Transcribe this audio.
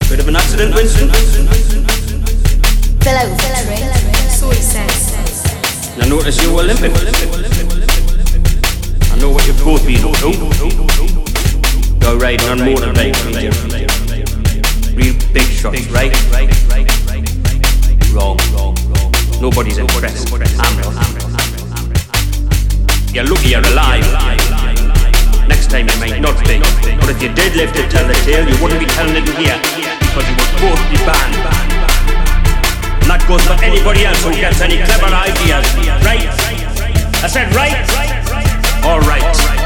Bit of an accident, Winston? Fill out. So he says. I notice you're Olympic. I know what you've both been up to. You're riding on motorbikes, real big shots, right? Wrong. Nobody's impressed. I'm not. You're lucky you're alive. Next time you might not be. But if you did live to tell the tale, you wouldn't be telling it in here, because you would both be banned. And that goes for anybody else who gets any clever ideas. Right? I said right? All right.